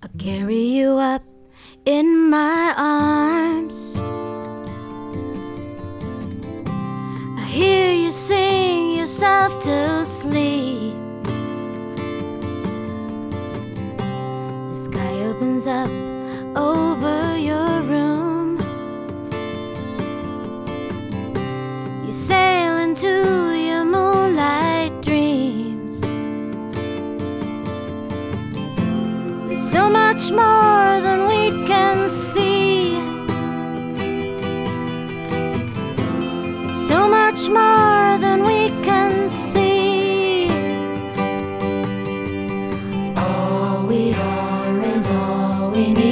I'll carry you up in my arms. I hear you sing yourself to sleep. The sky opens up over your room. You sail into your moonlight dreams. There's so much more than we can see. There's so much more than we can see. All we are is all we need.